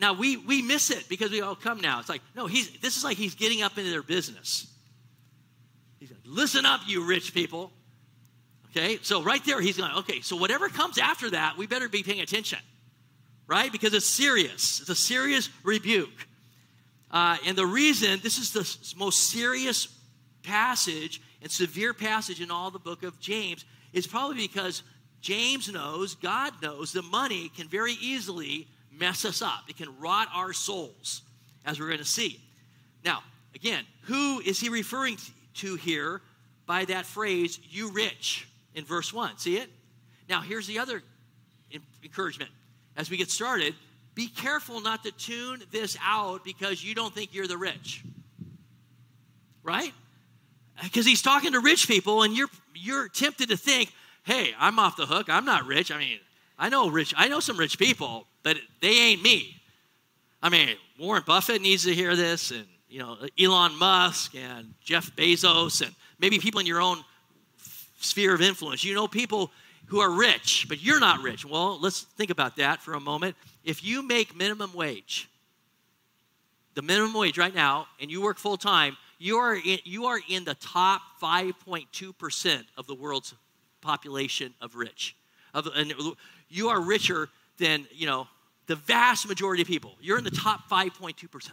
Now, we miss it because we all come now. It's like, no, this is like he's getting up into their business. He's like, listen up, you rich people. Okay, so right there, he's going, okay, so whatever comes after that, we better be paying attention, right? Because it's serious. It's a serious rebuke. And the reason, this is the most serious passage and severe passage in all the book of James, is probably because James knows, God knows, the money can very easily mess us up. It can rot our souls, as we're going to see. Now, again, who is he referring to here by that phrase, you rich, in verse 1? See it? Now, here's the other encouragement. As we get started, be careful not to tune this out because you don't think you're the rich. Right? Because he's talking to rich people, and you're tempted to think, hey, I'm off the hook. I'm not rich. I mean, I know some rich people, but they ain't me. I mean, Warren Buffett needs to hear this, and Elon Musk and Jeff Bezos, and maybe people in your own sphere of influence. You know people who are rich, but you're not rich. Well, let's think about that for a moment. If you make minimum wage, the minimum wage right now, and you work full time, you are in the top 5.2% of the world's population of rich. And you are richer than, the vast majority of people. You're in the top 5.2%.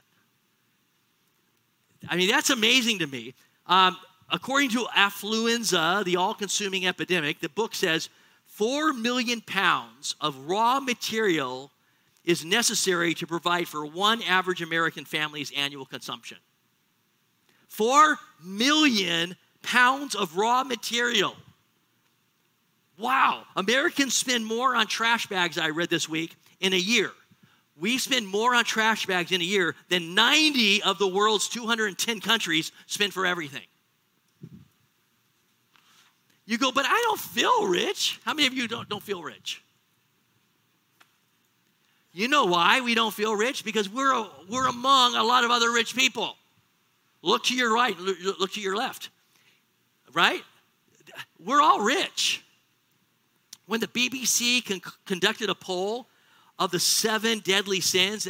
I mean, that's amazing to me. According to Affluenza, the all-consuming epidemic, the book says 4 million pounds of raw material is necessary to provide for one average American family's annual consumption. 4 million pounds of raw material. Wow. Americans spend more on trash bags, I read this week, in a year. We spend more on trash bags in a year than 90 of the world's 210 countries spend for everything. You go, but I don't feel rich. How many of you don't feel rich? You know why we don't feel rich? Because we're among a lot of other rich people. Look to your right, look to your left, right? We're all rich. When the BBC conducted a poll of the 7 deadly sins,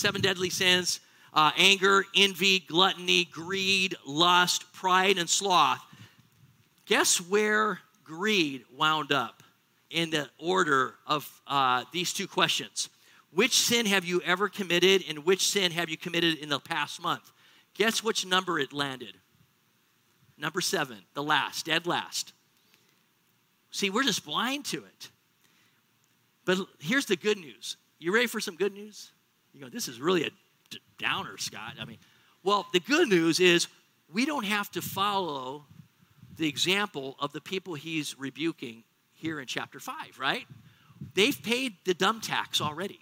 anger, envy, gluttony, greed, lust, pride, and sloth, guess where greed wound up in the order of these two questions? Which sin have you ever committed, and which sin have you committed in the past month? Guess which number it landed? Number 7, the last, dead last. See, we're just blind to it. But here's the good news. You ready for some good news? You go, this is really a downer, Scott. I mean, well, the good news is we don't have to follow the example of the people he's rebuking here in chapter 5, right? They've paid the dumb tax already.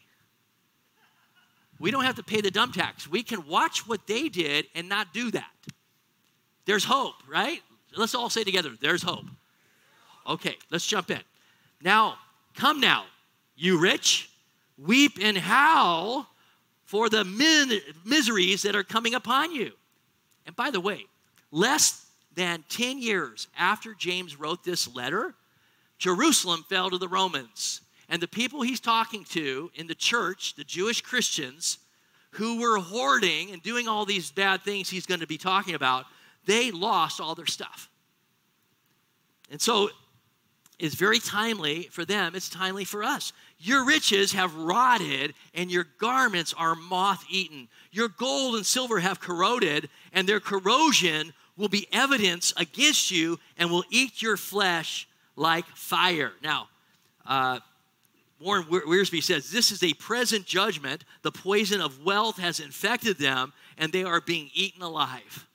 We don't have to pay the dumb tax. We can watch what they did and not do that. There's hope, right? Let's all say together, there's hope. Okay, let's jump in. Now, come now, you rich, weep and howl for the miseries that are coming upon you. And by the way, less than 10 years after James wrote this letter, Jerusalem fell to the Romans. And the people he's talking to in the church, the Jewish Christians, who were hoarding and doing all these bad things he's going to be talking about, they lost all their stuff. And so it's very timely for them. It's timely for us. Your riches have rotted, and your garments are moth-eaten. Your gold and silver have corroded, and their corrosion will be evidence against you and will eat your flesh like fire. Now, Warren Wiersbe says, this is a present judgment. The poison of wealth has infected them, and they are being eaten alive.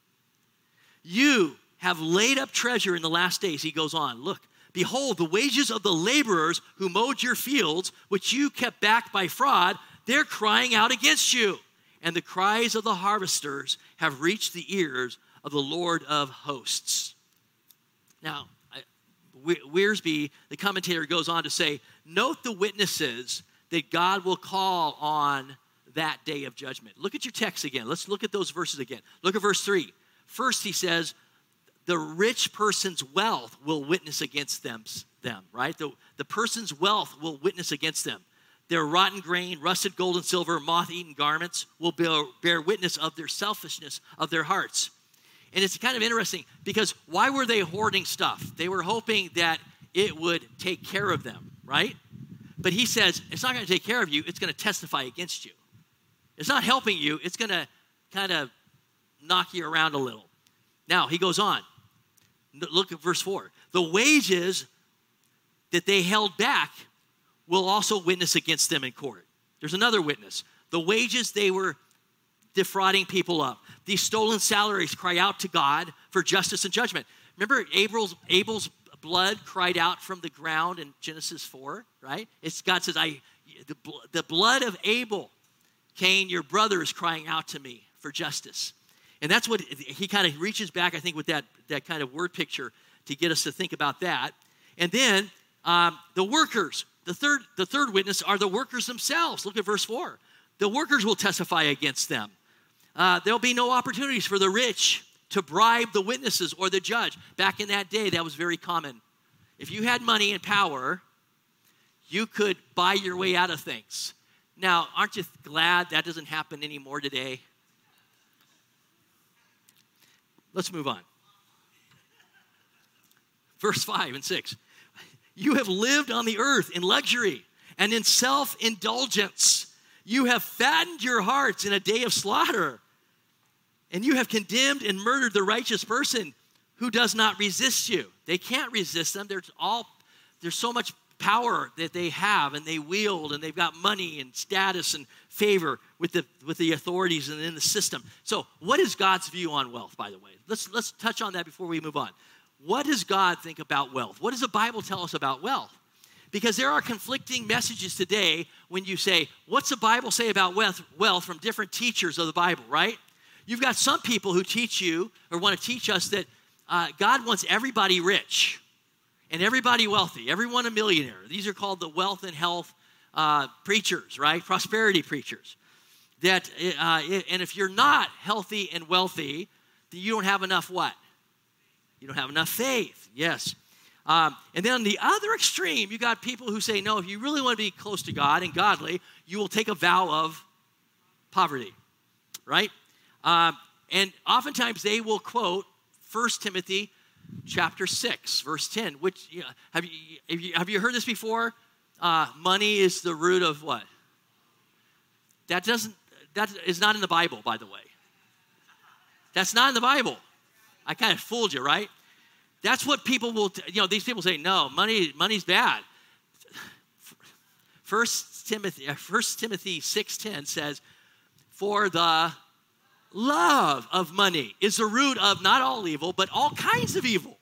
You have laid up treasure in the last days. He goes on, look, behold, the wages of the laborers who mowed your fields, which you kept back by fraud, they're crying out against you. And the cries of the harvesters have reached the ears of the Lord of hosts. Now, Wiersbe, the commentator, goes on to say, note the witnesses that God will call on that day of judgment. Look at your text again. Let's look at those verses again. Look at verse 3. First, he says, the rich person's wealth will witness against them, right? The person's wealth will witness against them. Their rotten grain, rusted gold and silver, moth-eaten garments will bear witness of their selfishness of their hearts. And it's kind of interesting because why were they hoarding stuff? They were hoping that it would take care of them, right? But he says, it's not going to take care of you. It's going to testify against you. It's not helping you. It's going to kind of knock you around a little. Now, he goes on. Look at verse 4. The wages that they held back will also witness against them in court. There's another witness. The wages they were defrauding people of. These stolen salaries cry out to God for justice and judgment. Remember Abel's blood cried out from the ground in Genesis 4, right? God says, the blood of Abel, Cain, your brother, is crying out to me for justice. And that's what he kind of reaches back, I think, with that kind of word picture to get us to think about that. And then the workers, the third witness are the workers themselves. Look at verse 4. The workers will testify against them. There'll be no opportunities for the rich to bribe the witnesses or the judge. Back in that day, that was very common. If you had money and power, you could buy your way out of things. Now, aren't you glad that doesn't happen anymore today? Let's move on. Verse 5 and 6. You have lived on the earth in luxury and in self-indulgence. You have fattened your hearts in a day of slaughter. And you have condemned and murdered the righteous person who does not resist you. They can't resist them. There's so much power that they have and they wield, and they've got money and status and favor with the authorities and in the system. So what is God's view on wealth, by the way? Let's touch on that before we move on. What does God think about wealth? What does the Bible tell us about wealth? Because there are conflicting messages today when you say, what's the Bible say about wealth from different teachers of the Bible, right? You've got some people who teach you or want to teach us that God wants everybody rich and everybody wealthy, everyone a millionaire. These are called the wealth and health preachers, right? Prosperity preachers. And if you're not healthy and wealthy, then you don't have enough what? You don't have enough faith, yes. And then on the other extreme, you got people who say, no, if you really want to be close to God and godly, you will take a vow of poverty, right? And oftentimes they will quote 1 Timothy chapter 6, verse 10, which, have you heard this before? Money is the root of what? That is not in the Bible, by the way. That's not in the Bible. I kind of fooled you, right? That's what people will, these people say, no, money's bad. 1 Timothy 6:10 says, for the love of money is the root of not all evil, but all kinds of evil.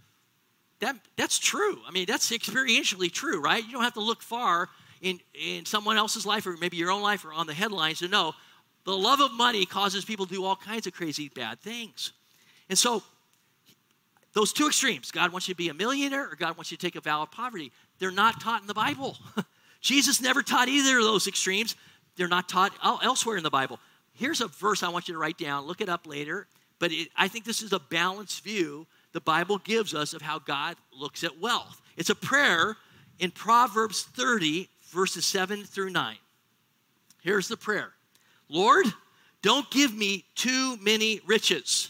That's true. I mean, that's experientially true, right? You don't have to look far in someone else's life or maybe your own life or on the headlines to know the love of money causes people to do all kinds of crazy bad things. And so those two extremes, God wants you to be a millionaire or God wants you to take a vow of poverty, they're not taught in the Bible. Jesus never taught either of those extremes. They're not taught elsewhere in the Bible. Here's a verse I want you to write down. Look it up later. But I think this is a balanced view the Bible gives us of how God looks at wealth. It's a prayer in Proverbs 30, verses 7 through 9. Here's the prayer. Lord, don't give me too many riches.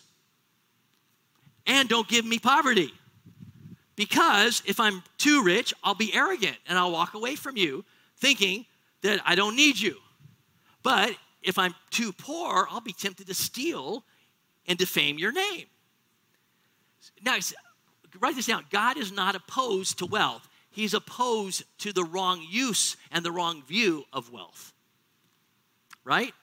And don't give me poverty. Because if I'm too rich, I'll be arrogant and I'll walk away from you thinking that I don't need you. But if I'm too poor, I'll be tempted to steal and defame your name. Now, write this down. God is not opposed to wealth. He's opposed to the wrong use and the wrong view of wealth. Right?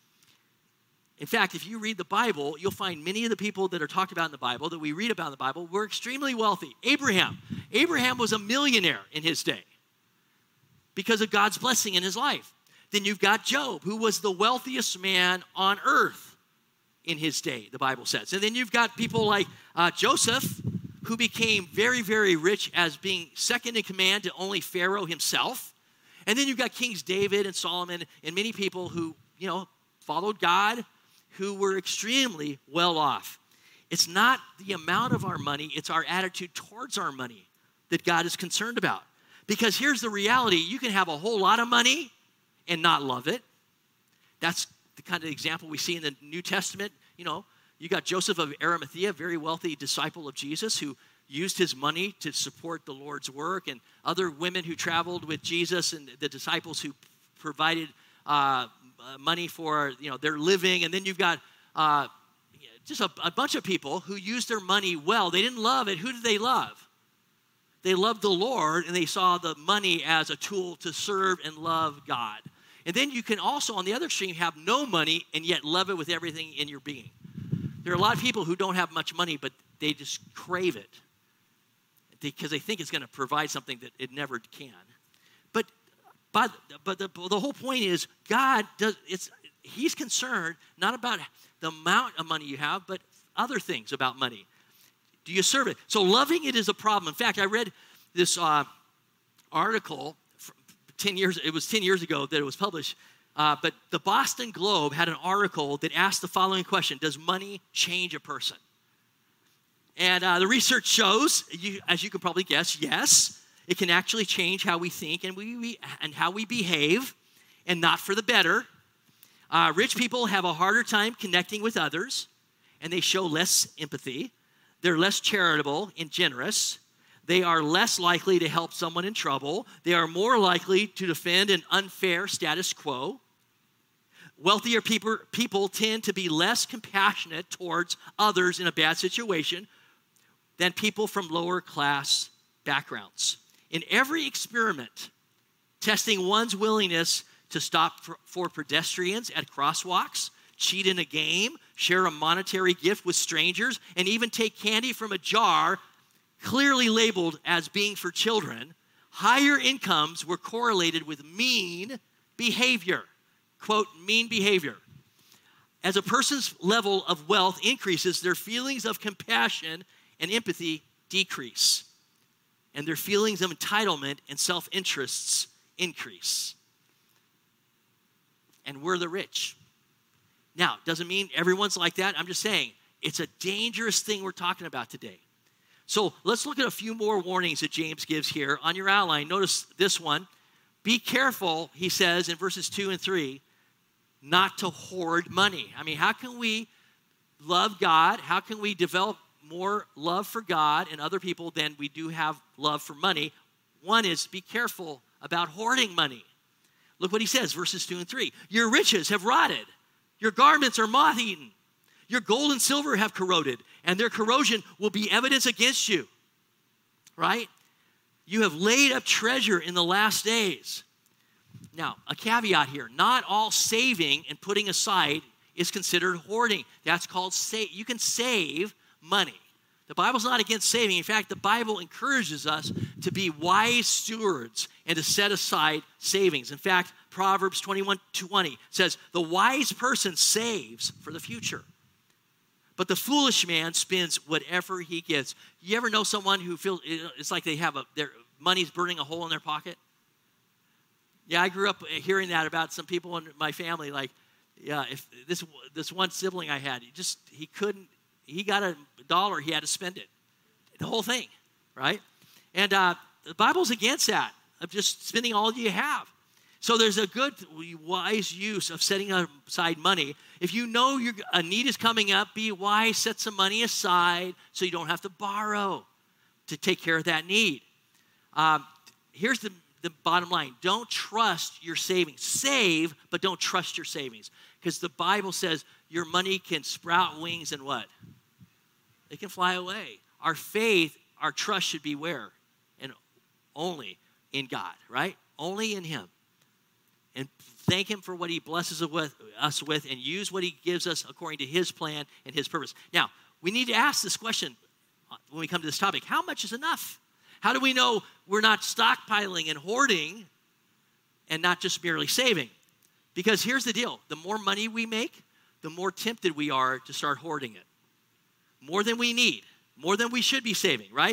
In fact, if you read the Bible, you'll find many of the people that are talked about in the Bible, that we read about in the Bible, were extremely wealthy. Abraham was a millionaire in his day because of God's blessing in his life. Then you've got Job, who was the wealthiest man on earth in his day, the Bible says. And then you've got people like Joseph, who became very, very rich as being second in command to only Pharaoh himself. And then you've got Kings David and Solomon and many people who, followed God, who were extremely well off. It's not the amount of our money, it's our attitude towards our money that God is concerned about. Because here's the reality. You can have a whole lot of money and not love it. That's the kind of example we see in the New Testament. You know, you got Joseph of Arimathea, a very wealthy disciple of Jesus, who used his money to support the Lord's work, and other women who traveled with Jesus and the disciples who provided money for, you know, their living. And then you've got just a bunch of people who used their money well. They didn't love it. Who did they love? They loved the Lord, and they saw the money as a tool to serve and love God. And then you can also, on the other extreme, have no money and yet love it with everything in your being. There are a lot of people who don't have much money, but they just crave it because they think it's going to provide something that it never can. But the whole point is God does. He's concerned not about the amount of money you have, but other things about money. Do you serve it? So loving it is a problem. In fact, I read this article 10 years. It was 10 years ago that it was published. But the Boston Globe had an article that asked the following question: does money change a person? And the research shows, as you can probably guess, yes, it can actually change how we think and how we behave, and not for the better. Rich people have a harder time connecting with others, and they show less empathy. They're less charitable and generous. They are less likely to help someone in trouble. They are more likely to defend an unfair status quo. Wealthier people tend to be less compassionate towards others in a bad situation than people from lower class backgrounds. In every experiment, testing one's willingness to stop for pedestrians at crosswalks, cheat in a game, share a monetary gift with strangers, and even take candy from a jar clearly labeled as being for children, higher incomes were correlated with mean behavior. Quote, mean behavior. As a person's level of wealth increases, their feelings of compassion and empathy decrease, and their feelings of entitlement and self-interests increase. And we're the rich. Now, doesn't mean everyone's like that. I'm just saying it's a dangerous thing we're talking about today. So let's look at a few more warnings that James gives here. On your outline, notice this one. Be careful, he says in verses 2 and 3, not to hoard money. I mean, how can we love God? How can we develop more love for God and other people than we do have love for money? One is be careful about hoarding money. Look what he says, verses 2 and 3. Your riches have rotted. Your garments are moth-eaten. Your gold and silver have corroded, and their corrosion will be evidence against you. Right? You have laid up treasure in the last days. Now, a caveat here. Not all saving and putting aside is considered hoarding. That's called save. You can save money. The Bible's not against saving. In fact, the Bible encourages us to be wise stewards and to set aside savings. In fact, Proverbs 21:20 says, the wise person saves for the future, but the foolish man spends whatever he gets. You ever know someone who feels it's like they have their money's burning a hole in their pocket? Yeah, I grew up hearing that about some people in my family. Like, yeah, if this one sibling I had, he got $1, he had to spend it. The whole thing, right? And the Bible's against that, of just spending all you have. So there's a good, wise use of setting aside money. If you know a need is coming up, be wise, set some money aside so you don't have to borrow to take care of that need. Here's the bottom line. Don't trust your savings. Save, but don't trust your savings. Because the Bible says your money can sprout wings and what? It can fly away. Our faith, our trust should be where? And only in God, right? Only in Him. And thank Him for what He blesses us with, and use what He gives us according to His plan and His purpose. Now, we need to ask this question when we come to this topic. How much is enough? How do we know we're not stockpiling and hoarding and not just merely saving? Because here's the deal. The more money we make, the more tempted we are to start hoarding it. More than we need, more than we should be saving, right?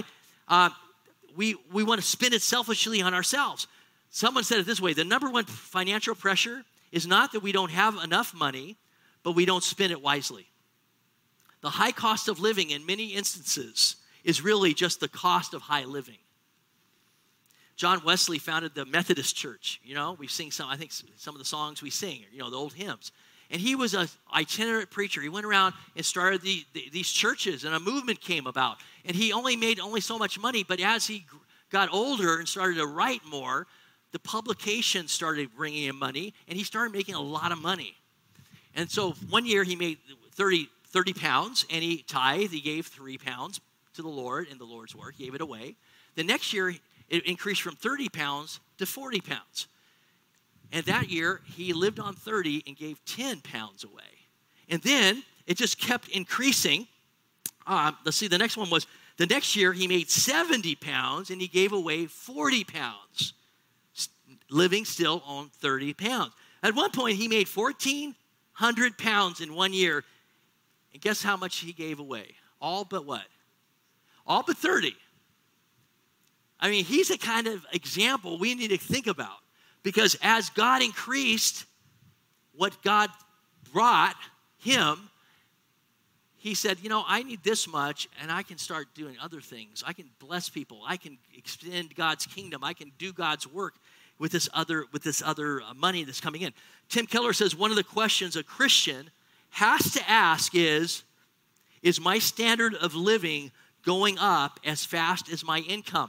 We want to spend it selfishly on ourselves. Someone said it this way: the number one financial pressure is not that we don't have enough money, but we don't spend it wisely. The high cost of living in many instances is really just the cost of high living. John Wesley founded the Methodist Church. We sing some of the songs we sing, the old hymns. And he was an itinerant preacher. He went around and started these churches, and a movement came about. And he made so much money, but as he got older and started to write more, the publication started bringing him money, and he started making a lot of money. And so one year he made 30 pounds, and he tithed. He gave 3 pounds to the Lord in the Lord's work. He gave it away. The next year, it increased from 30 pounds to 40 pounds. And that year, he lived on 30 and gave 10 pounds away. And then it just kept increasing. Let's see, the next one was, the next year, he made 70 pounds, and he gave away 40 pounds, living still on 30 pounds. At one point, he made 1,400 pounds in 1 year. And guess how much he gave away? All but what? All but 30. I mean, he's a kind of example we need to think about. Because as God increased what God brought him, he said, I need this much, and I can start doing other things. I can bless people. I can extend God's kingdom. I can do God's work with this other money that's coming in. Tim Keller says one of the questions a Christian has to ask is my standard of living going up as fast as my income?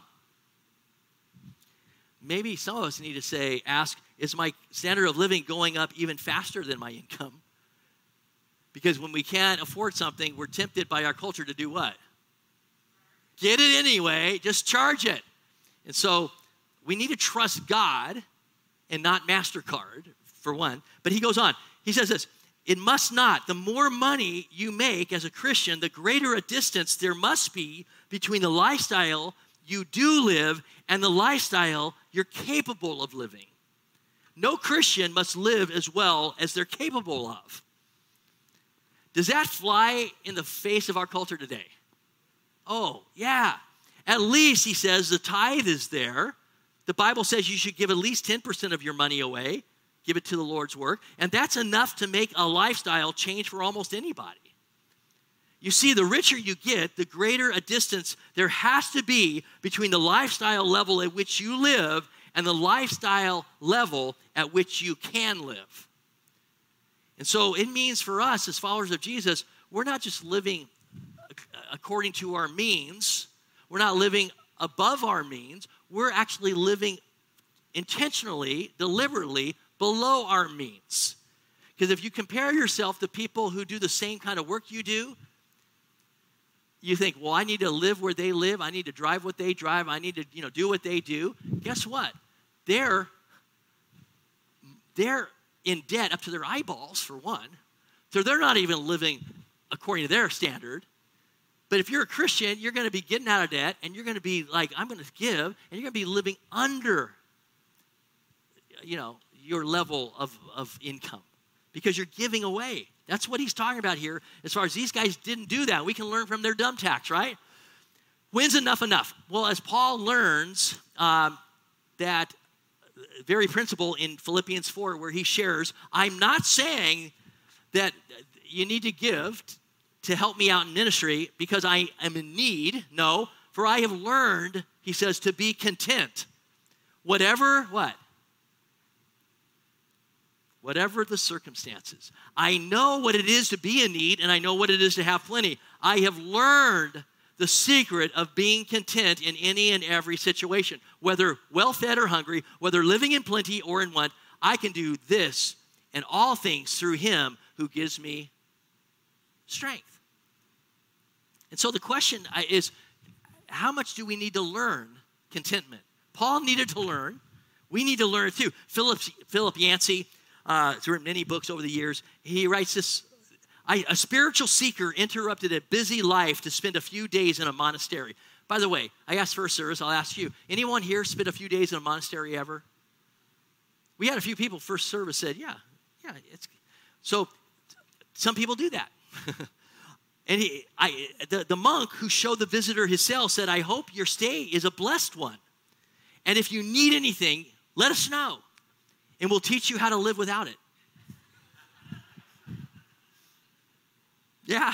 Maybe some of us need to ask, is my standard of living going up even faster than my income? Because when we can't afford something, we're tempted by our culture to do what? Get it anyway, just charge it. And so we need to trust God and not MasterCard, for one. But he goes on. He says this, it must not. The more money you make as a Christian, the greater a distance there must be between the lifestyle you do live and the lifestyle you're capable of living. No Christian must live as well as they're capable of. Does that fly in the face of our culture today? Oh, yeah. At least, he says, the tithe is there. The Bible says you should give at least 10% of your money away. Give it to the Lord's work. And that's enough to make a lifestyle change for almost anybody. You see, the richer you get, the greater a distance there has to be between the lifestyle level at which you live and the lifestyle level at which you can live. And so it means for us as followers of Jesus, we're not just living according to our means. We're not living above our means. We're actually living intentionally, deliberately below our means. Because if you compare yourself to people who do the same kind of work you do, you think, well, I need to live where they live. I need to drive what they drive. I need to, do what they do. Guess what? They're in debt up to their eyeballs, for one. So they're not even living according to their standard. But if you're a Christian, you're going to be getting out of debt, and you're going to be like, I'm going to give, and you're going to be living under, your level of income because you're giving away. That's what he's talking about here as far as these guys didn't do that. We can learn from their dumb tax, right? When's enough? Well, as Paul learns that very principle in Philippians 4 where he shares, I'm not saying that you need to give to help me out in ministry because I am in need. No, for I have learned, he says, to be content. Whatever the circumstances. I know what it is to be in need, and I know what it is to have plenty. I have learned the secret of being content in any and every situation. Whether well-fed or hungry, whether living in plenty or in want, I can do this and all things through him who gives me strength. And so the question is, how much do we need to learn contentment? Paul needed to learn. We need to learn it too. Philip Yancey, he's written many books over the years. He writes this, a spiritual seeker interrupted a busy life to spend a few days in a monastery. By the way, I asked first service, I'll ask you. Anyone here spent a few days in a monastery ever? We had a few people first service said, yeah. So some people do that. And the monk who showed the visitor his cell said, I hope your stay is a blessed one. And if you need anything, let us know. And we'll teach you how to live without it. Yeah.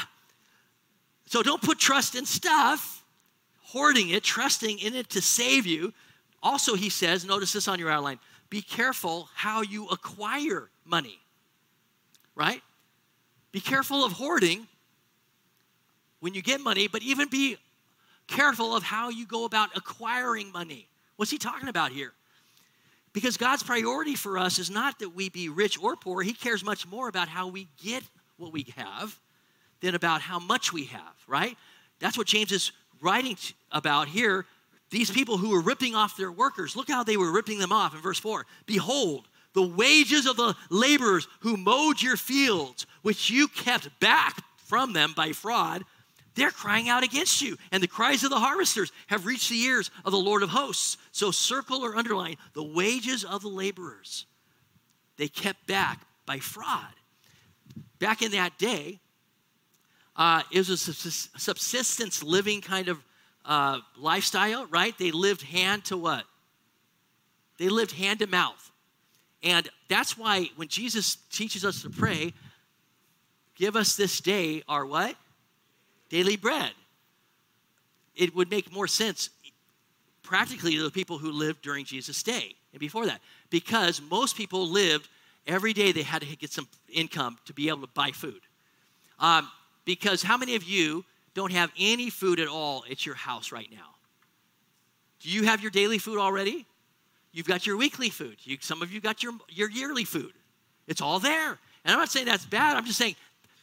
So don't put trust in stuff, hoarding it, trusting in it to save you. Also, he says, notice this on your outline, be careful how you acquire money, right? Be careful of hoarding when you get money, but even be careful of how you go about acquiring money. What's he talking about here? Because God's priority for us is not that we be rich or poor. He cares much more about how we get what we have than about how much we have, right? That's what James is writing about here. These people who were ripping off their workers, look how they were ripping them off in verse 4. Behold, the wages of the laborers who mowed your fields, which you kept back from them by fraud, they're crying out against you. And the cries of the harvesters have reached the ears of the Lord of hosts. So circle or underline the wages of the laborers. They kept back by fraud. Back in that day, it was a subsistence living kind of lifestyle, right? They lived hand to what? They lived hand to mouth. And that's why when Jesus teaches us to pray, give us this day our what? Daily bread. It would make more sense practically to the people who lived during Jesus' day and before that. Because most people lived, every day they had to get some income to be able to buy food. Because how many of you don't have any food at all at your house right now? Do you have your daily food already? You've got your weekly food. Some of you got your yearly food. It's all there. And I'm not saying that's bad. I'm just saying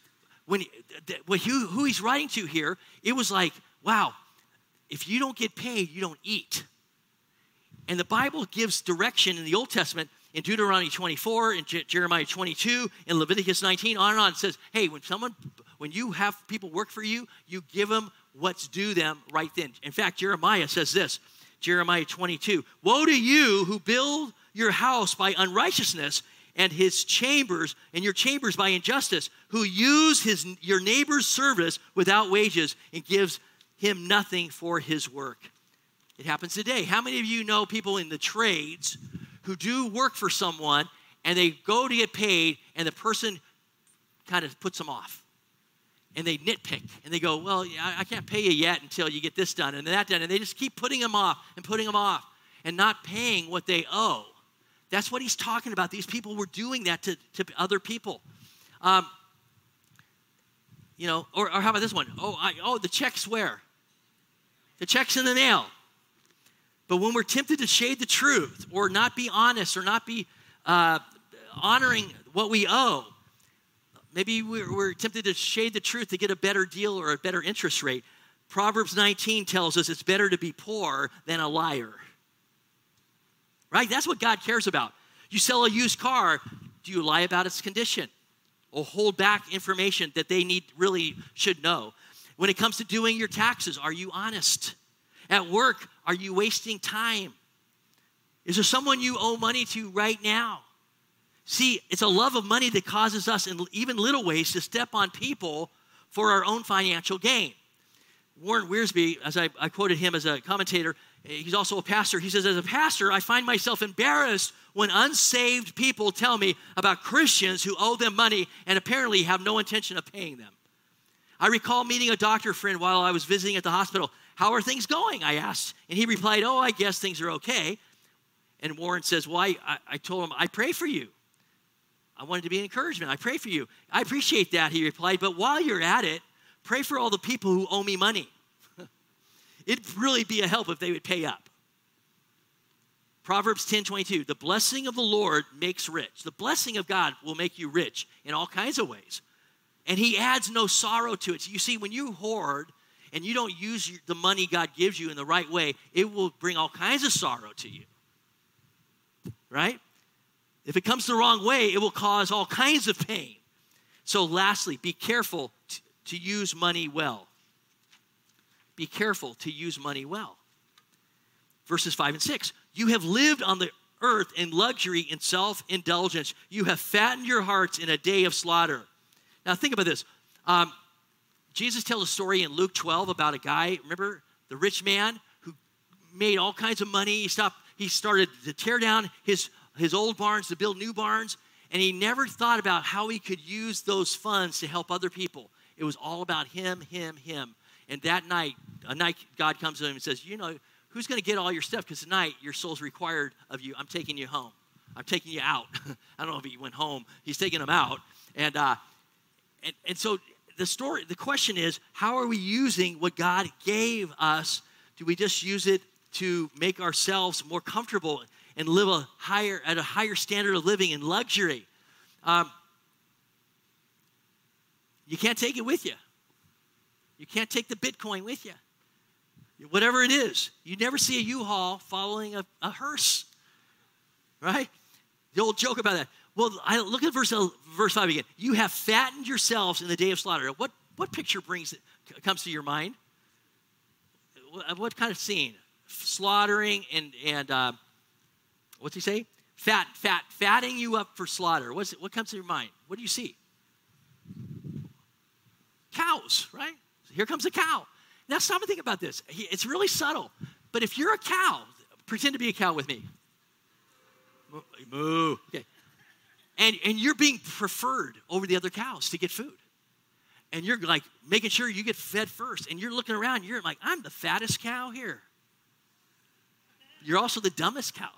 who he's writing to here, it was like, wow, if you don't get paid, you don't eat. And the Bible gives direction in the Old Testament in Deuteronomy 24, in Jeremiah 22, in Leviticus 19, on and on. It says, hey, when you have people work for you, you give them what's due them right then. In fact, Jeremiah says this, Jeremiah 22, woe to you who build your house by unrighteousness and his chambers and your chambers by injustice, who use your neighbor's service without wages and gives him nothing for his work. It happens today. How many of you know people in the trades who do work for someone and they go to get paid and the person kind of puts them off? And they nitpick and they go, well, I can't pay you yet until you get this done and that done. And they just keep putting them off and not paying what they owe. That's what he's talking about. These people were doing that to other people. Or how about this one? The check's where? The check's in the mail. But when we're tempted to shade the truth or not be honest or not be honoring what we owe, maybe we're tempted to shade the truth to get a better deal or a better interest rate. Proverbs 19 tells us it's better to be poor than a liar. Right? That's what God cares about. You sell a used car, do you lie about its condition? Or hold back information that they really should know? When it comes to doing your taxes, are you honest? At work, are you wasting time? Is there someone you owe money to right now? See, it's a love of money that causes us in even little ways to step on people for our own financial gain. Warren Wiersbe, as I quoted him as a commentator, he's also a pastor. He says, as a pastor, I find myself embarrassed when unsaved people tell me about Christians who owe them money and apparently have no intention of paying them. I recall meeting a doctor friend while I was visiting at the hospital. How are things going? I asked. And he replied, I guess things are okay. And Warren says, well, I told him, I pray for you. I wanted to be an encouragement. I pray for you. I appreciate that, he replied. But while you're at it, pray for all the people who owe me money. It'd really be a help if they would pay up. Proverbs 10:22, the blessing of the Lord makes rich. The blessing of God will make you rich in all kinds of ways. And he adds no sorrow to it. So you see, when you hoard and you don't use the money God gives you in the right way, it will bring all kinds of sorrow to you. Right? If it comes the wrong way, it will cause all kinds of pain. So lastly, be careful to use money well. Be careful to use money well. Verses 5 and 6. You have lived on the earth in luxury and self-indulgence. You have fattened your hearts in a day of slaughter. Now think about this. Jesus tells a story in Luke 12 about a guy, remember, the rich man who made all kinds of money. He started to tear down his old barns to build new barns, and he never thought about how he could use those funds to help other people. It was all about him. And that night, God comes to him and says, who's going to get all your stuff? Because tonight your soul's required of you. I'm taking you home. I'm taking you out. I don't know if he went home. He's taking them out. And so the question is, how are we using what God gave us? Do we just use it to make ourselves more comfortable and live at a higher standard of living in luxury? You can't take it with you. You can't take the Bitcoin with you. Whatever it is, you never see a U-Haul following a hearse, right? The old joke about that. Well, look at verse 5 again. You have fattened yourselves in the day of slaughter. What picture comes to your mind? What kind of scene? Slaughtering and what's he say? Fatting you up for slaughter. What comes to your mind? What do you see? Cows, right? Here comes a cow. Now stop and think about this. It's really subtle. But if you're a cow, pretend to be a cow with me. Moo. Okay. And you're being preferred over the other cows to get food. And you're like making sure you get fed first. And you're looking around, you're like, I'm the fattest cow here. You're also the dumbest cow.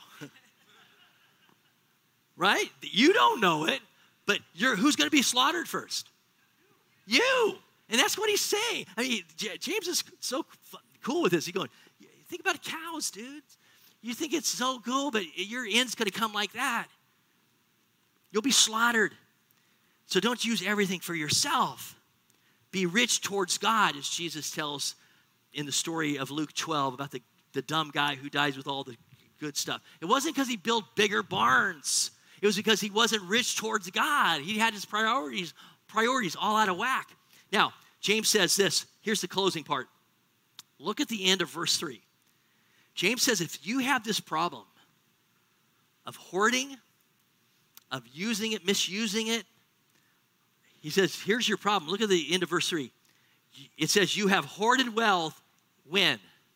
Right? You don't know it, but who's going to be slaughtered first? You. And that's what he's saying. I mean, James is so cool with this. He's going, think about cows, dude. You think it's so cool, but your end's going to come like that. You'll be slaughtered. So don't use everything for yourself. Be rich towards God, as Jesus tells in the story of Luke 12 about the dumb guy who dies with all the good stuff. It wasn't because he built bigger barns. It was because he wasn't rich towards God. He had his priorities all out of whack. Now, James says this. Here's the closing part. Look at the end of verse 3. James says if you have this problem of hoarding, of using it, misusing it, he says, here's your problem. Look at the end of verse 3. It says you have hoarded wealth when?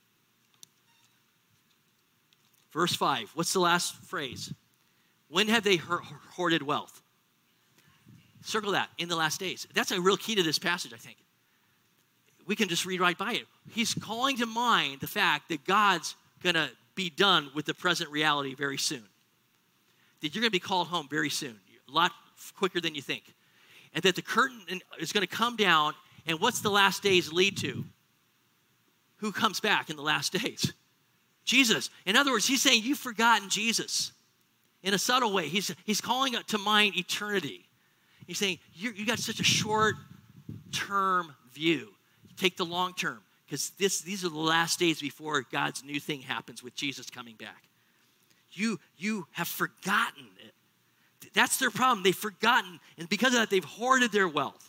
Verse 5. What's the last phrase? When have they hoarded wealth? Circle that, in the last days. That's a real key to this passage, I think. We can just read right by it. He's calling to mind the fact that God's going to be done with the present reality very soon. That you're going to be called home very soon, a lot quicker than you think. And that the curtain is going to come down, and what's the last days lead to? Who comes back in the last days? Jesus. In other words, he's saying you've forgotten Jesus in a subtle way. He's calling to mind eternity. He's saying you got such a short-term view. Take the long term, because these are the last days before God's new thing happens with Jesus coming back. You have forgotten it. That's their problem. They've forgotten, and because of that, they've hoarded their wealth.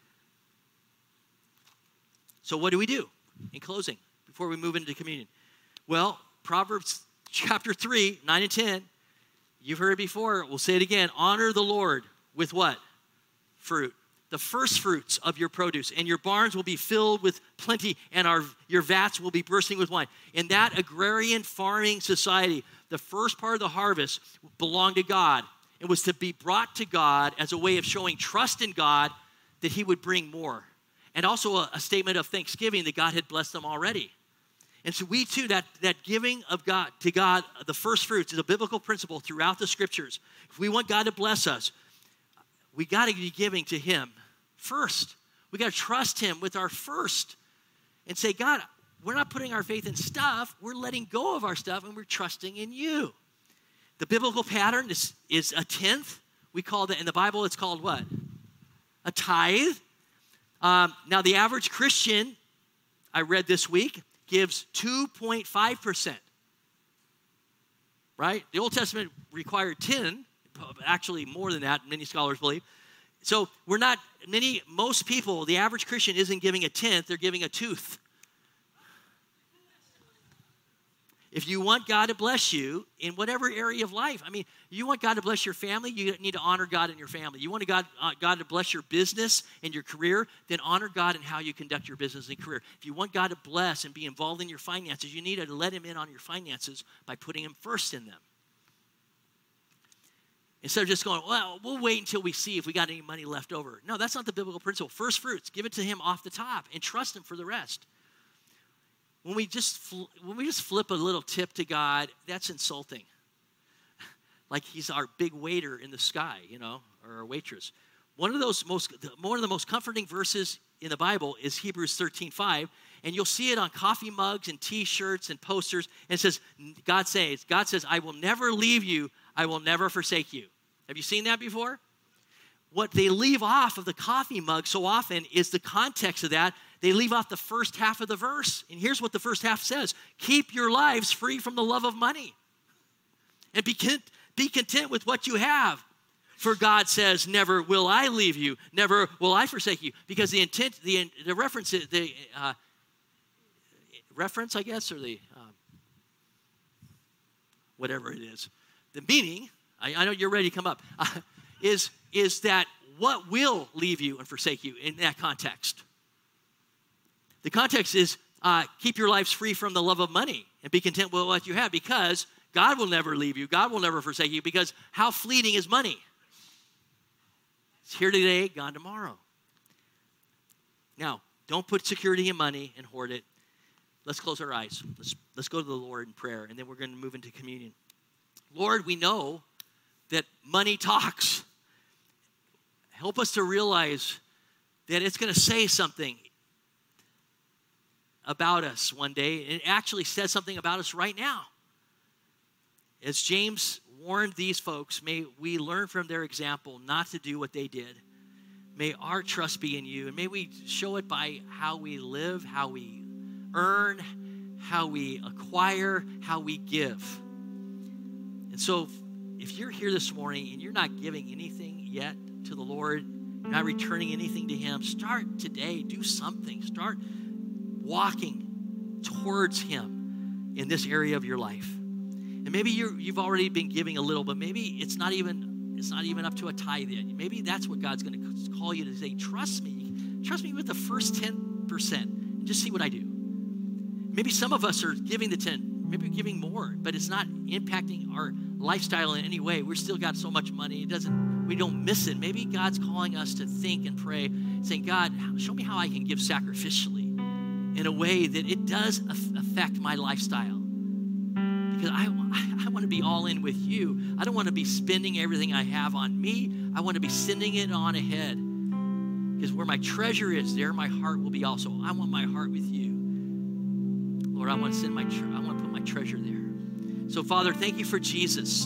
So what do we do in closing before we move into communion? Well, Proverbs chapter 3, 9 and 10, you've heard it before. We'll say it again. Honor the Lord with what? Fruit. The first fruits of your produce, and your barns will be filled with plenty, and your vats will be bursting with wine. In that agrarian farming society, the first part of the harvest belonged to God. It was to be brought to God as a way of showing trust in God that he would bring more. And also a statement of thanksgiving that God had blessed them already. And so we too, that giving of God to God, the first fruits, is a biblical principle throughout the scriptures. If we want God to bless us, we got to be giving to him first. We got to trust him with our first and say, God, we're not putting our faith in stuff. We're letting go of our stuff, and we're trusting in you. The biblical pattern is a tenth. We call that, in the Bible, it's called what? A tithe. Now, the average Christian, I read this week, gives 2.5%. Right? The Old Testament required 10, actually more than that, many scholars believe. So most people, the average Christian isn't giving a tenth, they're giving a tooth. If you want God to bless you in whatever area of life, I mean, you want God to bless your family, you need to honor God in your family. You want God to bless your business and your career, then honor God in how you conduct your business and career. If you want God to bless and be involved in your finances, you need to let him in on your finances by putting him first in them. Instead of just going, well, we'll wait until we see if we got any money left over. No, that's not the biblical principle. First fruits, give it to him off the top and trust him for the rest. when we just flip a little tip to God, that's insulting. Like he's our big waiter in the sky, or our waitress. One of the most comforting verses in the Bible is Hebrews 13:5, and you'll see it on coffee mugs and T-shirts and posters. And it says, God says, "I will never leave you. I will never forsake you." Have you seen that before? What they leave off of the coffee mug so often is the context of that. They leave off the first half of the verse, and here's what the first half says: "Keep your lives free from the love of money, and be content with what you have. For God says, never will I leave you, never will I forsake you." Because the intent, the reference, reference, I guess, or the whatever it is, the meaning, I know you're ready to come up, is that what will leave you and forsake you in that context? The context is keep your lives free from the love of money and be content with what you have, because God will never leave you. God will never forsake you, because how fleeting is money? It's here today, gone tomorrow. Now, don't put security in money and hoard it. Let's close our eyes. Let's go to the Lord in prayer, and then we're going to move into communion. Lord, we know that money talks. Help us to realize that it's going to say something about us one day. And it actually says something about us right now. As James warned these folks, may we learn from their example not to do what they did. May our trust be in you, and may we show it by how we live, how we earn, how we acquire, how we give. And so if you're here this morning and you're not giving anything yet to the Lord, you're not returning anything to him, start today. Do something. Start walking towards him in this area of your life. And maybe you've already been giving a little, but maybe it's not even up to a tithe yet. Maybe that's what God's going to call you to say. Trust me with the first 10%, and just see what I do. Maybe some of us are giving the 10, maybe giving more, but it's not impacting our lifestyle in any way. We've still got so much money, we don't miss it. Maybe God's calling us to think and pray, saying, God, show me how I can give sacrificially in a way that it does affect my lifestyle. Because I want to be all in with you. I don't want to be spending everything I have on me. I want to be sending it on ahead. Because where my treasure is, there my heart will be also. I want my heart with you. Lord, I want to put my treasure there. So, Father, thank you for Jesus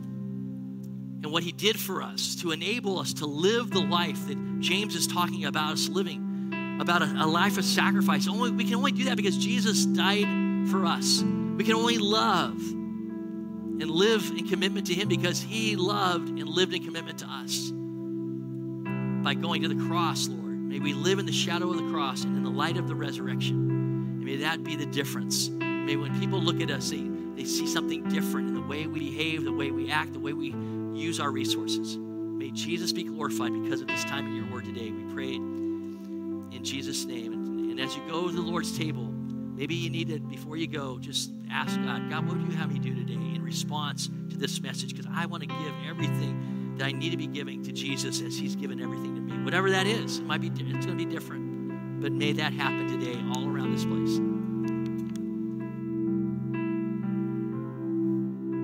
and what he did for us to enable us to live the life that James is talking about us living, about a life of sacrifice. We can only do that because Jesus died for us. We can only love and live in commitment to him because he loved and lived in commitment to us. By going to the cross, Lord, may we live in the shadow of the cross and in the light of the resurrection. And may that be the difference. May when people look at us, they see something different in the way we behave, the way we act, the way we use our resources. May Jesus be glorified because of this time in your word today. We pray in Jesus' name. And as you go to the Lord's table, maybe you need to, before you go, just ask God, what would you have me do today in response to this message? Because I want to give everything that I need to be giving to Jesus as he's given everything to me. Whatever that is, it's going to be different. But may that happen today all around this place.